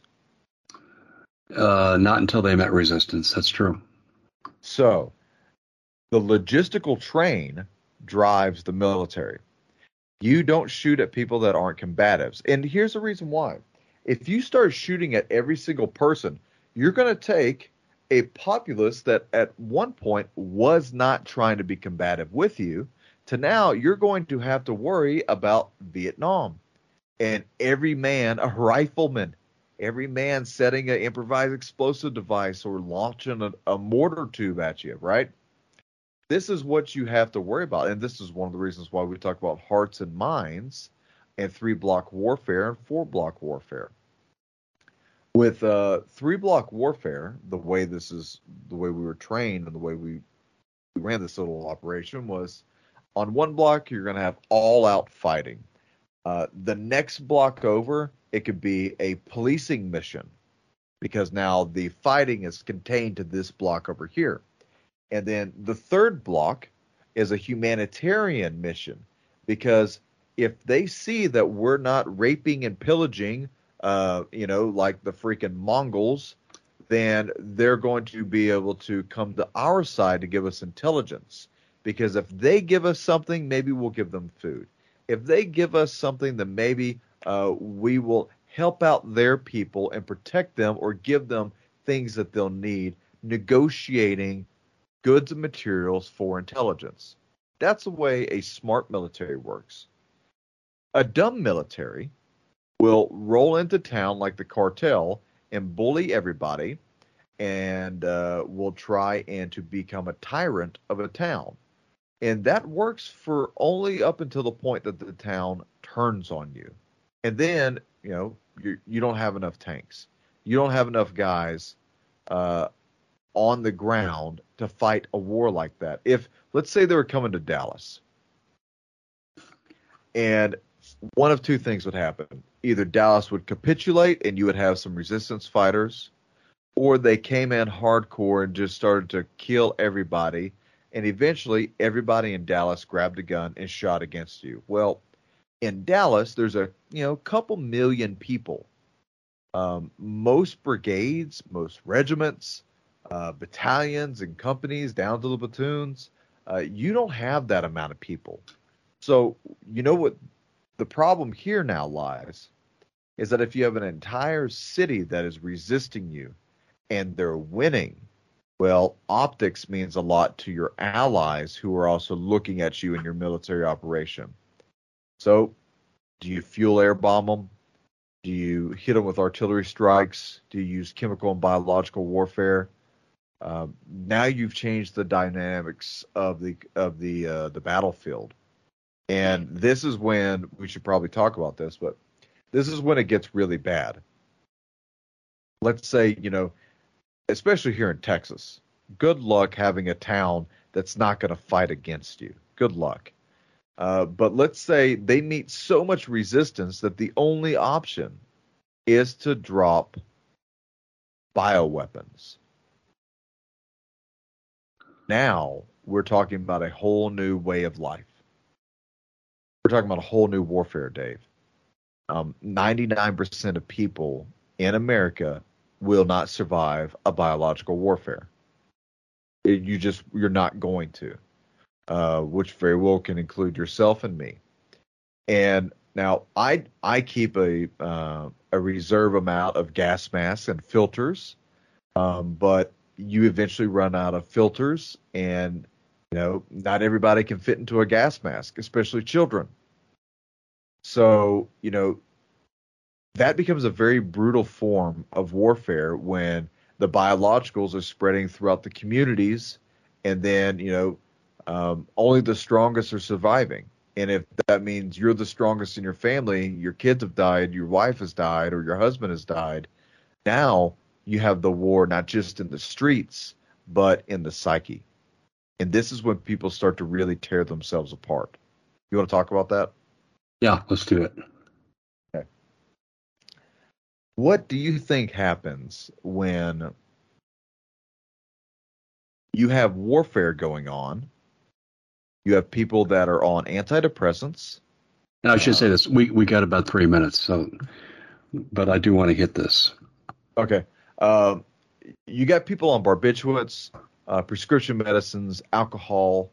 Not until they met resistance. That's true. So the logistical train drives the military. You don't shoot at people that aren't combatives. And here's the reason why. If you start shooting at every single person, you're going to take a populace that at one point was not trying to be combative with you to now you're going to have to worry about Vietnam. And every man, a rifleman, every man setting an improvised explosive device or launching a mortar tube at you, right? This is what you have to worry about. And this is one of the reasons why we talk about hearts and minds and 3-block warfare and 4-block warfare. With 3-block warfare, the way we were trained and the way we ran this little operation was, on one block, you're going to have all-out fighting. The next block over, it could be a policing mission, because now the fighting is contained to this block over here. And then the third block is a humanitarian mission, because if they see that we're not raping and pillaging like the freaking Mongols, then they're going to be able to come to our side to give us intelligence. Because if they give us something, maybe we'll give them food. If they give us something, then maybe we will help out their people and protect them or give them things that they'll need, negotiating goods and materials for intelligence. That's the way a smart military works. A dumb military will roll into town like the cartel and bully everybody and will try and to become a tyrant of a town. And that works for only up until the point that the town turns on you. And then, you don't have enough tanks. You don't have enough guys on the ground to fight a war like that. If, let's say they were coming to Dallas, and one of two things would happen. Either Dallas would capitulate and you would have some resistance fighters, or they came in hardcore and just started to kill everybody, and eventually everybody in Dallas grabbed a gun and shot against you. Well, in Dallas, there's a couple million people. Most brigades, most regiments, battalions and companies down to the platoons, you don't have that amount of people. So you know what the problem here now lies is that if you have an entire city that is resisting you and they're winning, well, optics means a lot to your allies who are also looking at you in your military operation. So do you fuel air bomb them? Do you hit them with artillery strikes? Do you use chemical and biological warfare? Now you've changed the dynamics of the battlefield. And this is when we should probably talk about this, but this is when it gets really bad. Let's say, especially here in Texas, good luck having a town that's not going to fight against you. Good luck. But let's say they meet so much resistance that the only option is to drop bioweapons. Now we're talking about a whole new way of life. We're talking about a whole new warfare, Dave. 99% of people in America will not survive a biological warfare. You're not going to, which very well can include yourself and me. And now I keep a reserve amount of gas masks and filters, but you eventually run out of filters, and not everybody can fit into a gas mask, especially children. So, that becomes a very brutal form of warfare when the biologicals are spreading throughout the communities, and then, only the strongest are surviving. And if that means you're the strongest in your family, your kids have died, your wife has died, or your husband has died, now you have the war not just in the streets, but in the psyche. And this is when people start to really tear themselves apart. You want to talk about that? Yeah, let's do it. Okay. What do you think happens when you have warfare going on? You have people that are on antidepressants. And I should say this. We got about 3 minutes, but I do want to hit this. Okay. You got people on barbiturates, prescription medicines, alcohol.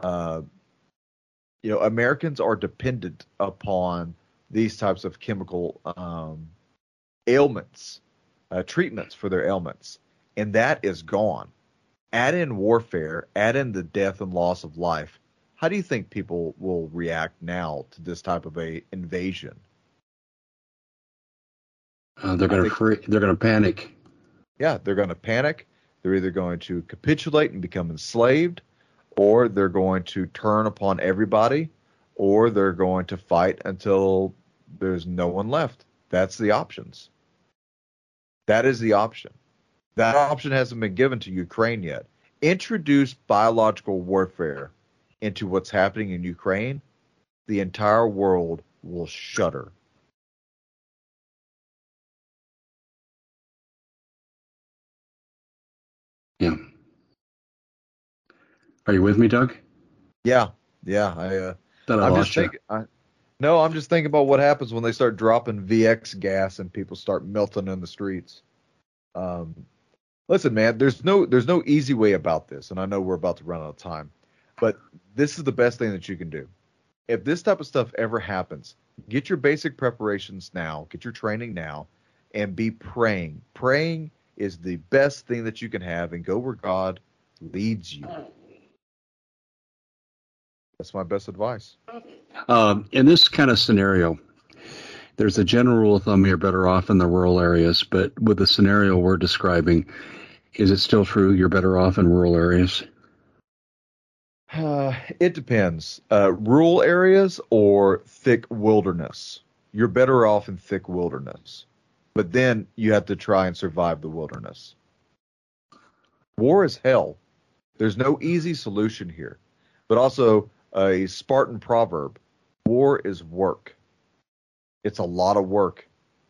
Americans are dependent upon these types of chemical ailments, treatments for their ailments, and that is gone. Add in warfare, add in the death and loss of life. How do you think people will react now to this type of a invasion? They're going to panic. Yeah, they're going to panic. They're either going to capitulate and become enslaved, or they're going to turn upon everybody, or they're going to fight until there's no one left. That's the options. That is the option. That option hasn't been given to Ukraine yet. Introduce biological warfare into what's happening in Ukraine, the entire world will shudder. Yeah. Are you with me, Doug? Yeah. I'm I just lost you. No, I'm just thinking about what happens when they start dropping VX gas and people start melting in the streets. Listen, man, there's no easy way about this, and I know we're about to run out of time, but this is the best thing that you can do. If this type of stuff ever happens, get your basic preparations now, get your training now, and be praying. Praying is the best thing that you can have, and go where God leads you. That's my best advice. In this kind of scenario, there's a general rule of thumb: you're better off in the rural areas. But with the scenario we're describing, is it still true you're better off in rural areas? It depends. Rural areas or thick wilderness. You're better off in thick wilderness. But then you have to try and survive the wilderness. War is hell. There's no easy solution here. But also, a Spartan proverb: war is work. It's a lot of work.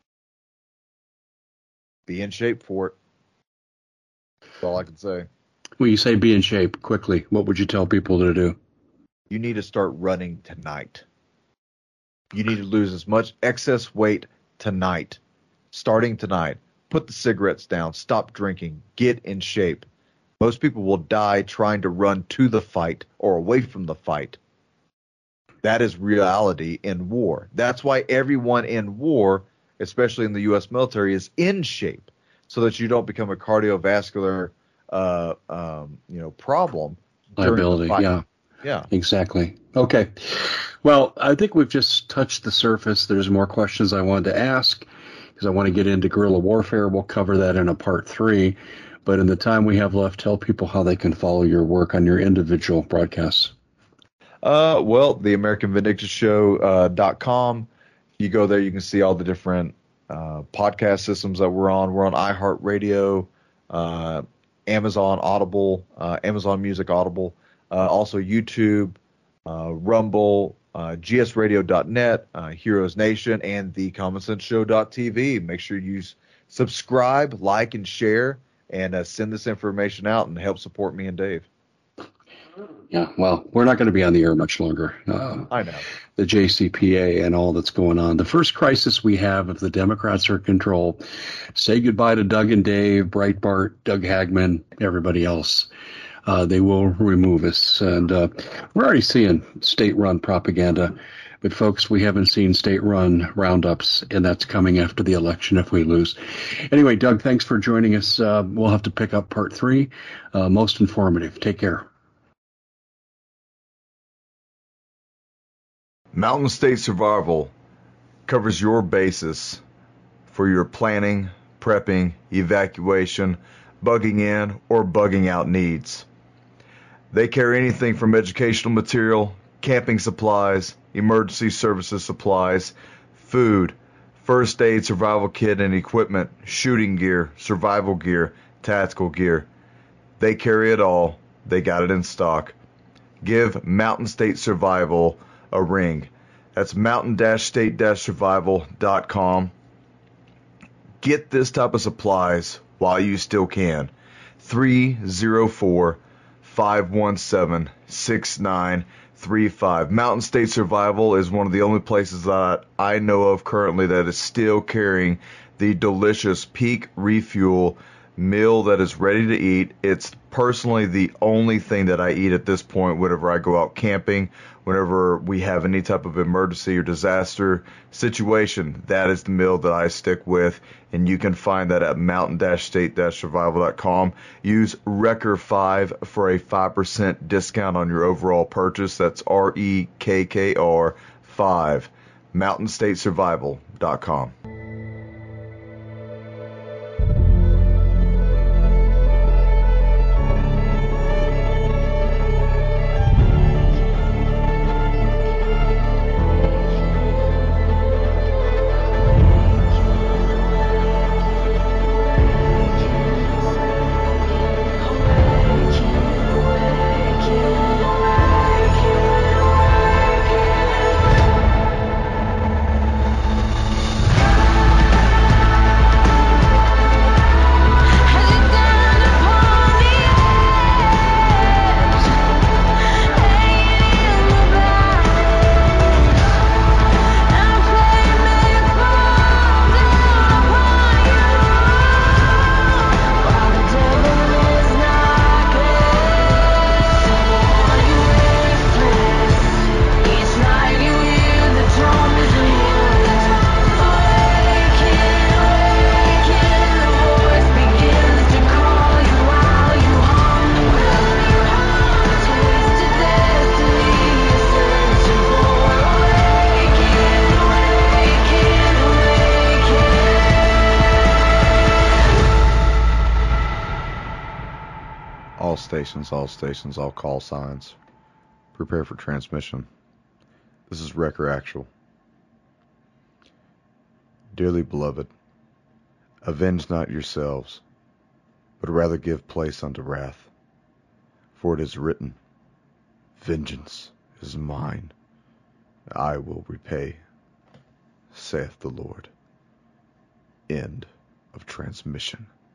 Be in shape for it. That's all I can say. When you say be in shape quickly, what would you tell people to do? You need to start running tonight. You need to lose as much excess weight tonight. Starting tonight. Put the cigarettes down. Stop drinking. Get in shape. Most people will die trying to run to the fight or away from the fight. That is reality in war. That's why everyone in war, especially in the U.S. military, is in shape, so that you don't become a cardiovascular problem. Liability, yeah. Yeah. Exactly. Okay. Well, I think we've just touched the surface. There's more questions I wanted to ask because I want to get into guerrilla warfare. We'll cover that in a part 3. But in the time we have left, tell people how they can follow your work on your individual broadcasts. Well, the AmericanVindictureShow.com. You go there, you can see all the different podcast systems that we're on. We're on iHeartRadio, Amazon Audible, Amazon Music Audible, also YouTube, Rumble, gsradio.net, Heroes Nation, and the CommonSenseShow.tv. Make sure you subscribe, like, and share, and send this information out and help support me and Dave. Yeah, well, we're not going to be on the air much longer. I know. The JCPA and all that's going on. The first crisis we have, if the Democrats are in control, say goodbye to Doug and Dave, Breitbart, Doug Hagman, everybody else. They will remove us. And we're already seeing state-run propaganda. But, folks, we haven't seen state-run roundups, and that's coming after the election if we lose. Anyway, Doug, thanks for joining us. We'll have to pick up part 3. Most informative. Take care. Mountain State Survival covers your basis for your planning, prepping, evacuation, bugging in, or bugging out needs. They carry anything from educational material, camping supplies, emergency services supplies, food, first aid, survival kit and equipment, shooting gear, survival gear, tactical gear. They carry it all. They got it in stock. Give Mountain State Survival a ring. That's mountain-state-survival.com. Get this type of supplies while you still can. 304-517-6935. Mountain State Survival is one of the only places that I know of currently that is still carrying the delicious Peak Refuel meal that is ready to eat. It's personally the only thing that I eat at this point whenever I go out camping, whenever we have any type of emergency or disaster situation. That is the meal that I stick with, and you can find that at mountain-state-survival.com. Use REKKR5 for a 5% discount on your overall purchase. That's REKKR 5. mountain-state-survival.com. stations, all call signs. Prepare for transmission. This is Wrecker Actual. Dearly beloved, avenge not yourselves, but rather give place unto wrath. For it is written, Vengeance is mine, I will repay, saith the Lord. End of transmission.